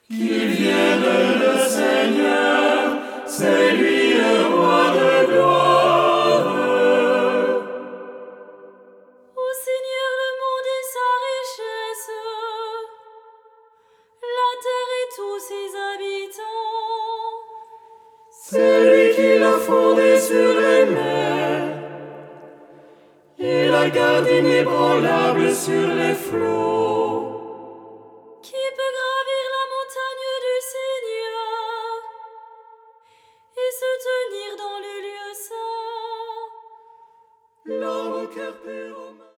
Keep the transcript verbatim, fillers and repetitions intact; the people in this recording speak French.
Qu'il vienne le Seigneur, c'est lui le roi de gloire. Ô Seigneur, le monde et sa richesse, la terre et tous ses habitants. C'est lui qui l'a fondé sur les mers, il la garde inébranlable sur les flots.